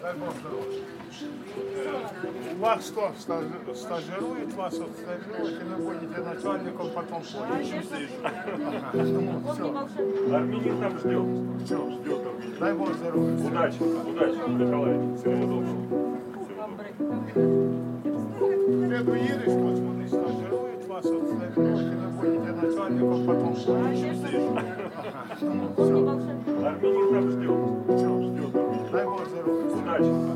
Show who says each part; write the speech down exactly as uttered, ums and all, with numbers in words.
Speaker 1: Дай Бог здоровья. У вас что, стаж- стажирует вас, вот стажирует, и вы будете начальником, потом поедете. Ну, все,
Speaker 2: Армянин там ждет.
Speaker 1: все.
Speaker 2: Ждет армянин.
Speaker 1: Дай Бог здоровья.
Speaker 2: Удачи, удачи, Николай. Всего доброго.
Speaker 1: Ти доїдеш, ось вони стажирують вас, от стажирують, і ви будете начальником, потом поїдете. Ну, все,
Speaker 2: Армянин там ждет.
Speaker 1: все.
Speaker 2: Ждет армянин.
Speaker 1: Дай Бог здоровья.
Speaker 2: Удачи.